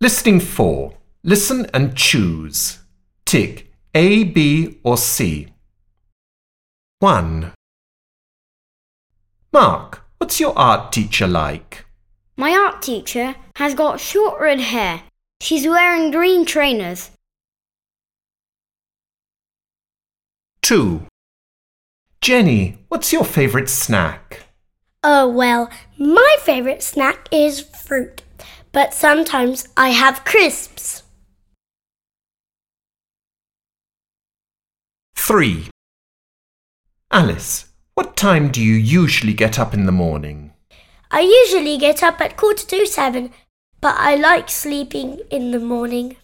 Listening 4. Listen and choose. Tick A, B or C. 1. Mark, what's your art teacher like? My art teacher has got short red hair. She's wearing green trainers. 2. Jenny, what's your favourite snack? Oh, well, my favourite snack is fruit, but sometimes I have crisps. 3. Alice, what time do you usually get up in the morning? I usually get up at 6:45, but I like sleeping in the morning.